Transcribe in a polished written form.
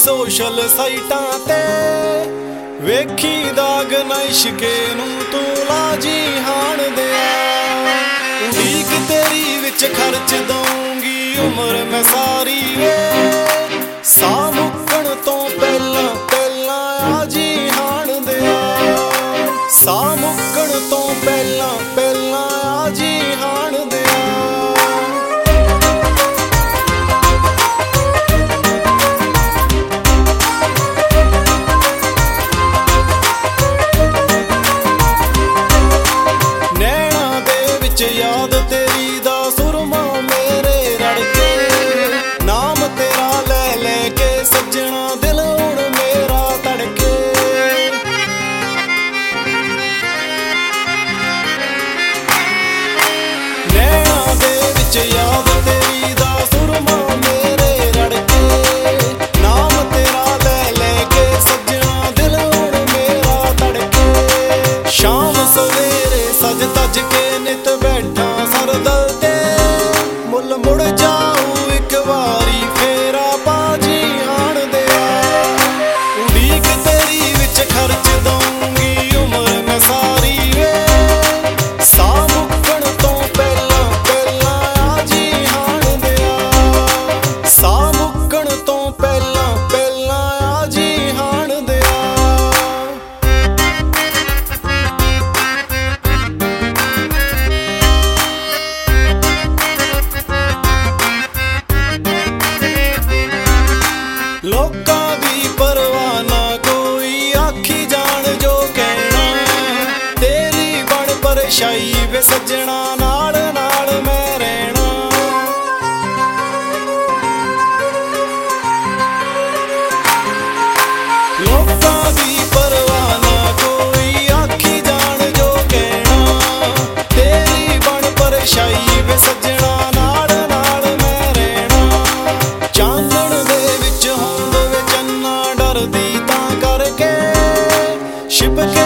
Social साइटां ते वेखी दाग ना इश्के नूं तू लाजी हाण दिया। उड़ीक तेरी विच खर्च दूंगी उम्र मैं सारी वे, सा मुक्कण तो पहला पहला आजी हाण दिया। सा मुक्कण तो पहला पहला आजी हाण दिया। याद तेरी दा सुरमा मेरे रड़के, नाम तेरा ले लेके सजना दिल हुण मेरा तड़के। नैना दे विच याद तेरी दा सुरमा मेरे रड़के, नाम तेरा ले लेके सजना दिल हुण मेरा तड़के। शाम सवेरे सज तज के नित बैठा सरदल ते, मुल मुड़ जाऊं एक वारी फेरा बाजी हाण दिया। उड़ीक तेरी विच खर्च दूंगी उम्र मैं सारी वे, सा मुक्कण तो पहला पहला आजी हाण दिया। सा मुक्कण तो पहला पहला आजी हाण दिया। लोकां दी परवाह ना कोई आखी जान जो कहना, तेरी बन परछाई वे सजना नाल नाल मैं रहना। लोकां दी परवाह ना कोई आखी जान जो कहना, तेरी बन परछाई वे सजना नाल नाल मैं रहना। चांदण दे विच होंद वे चन्ना डरदी तां करके छिप के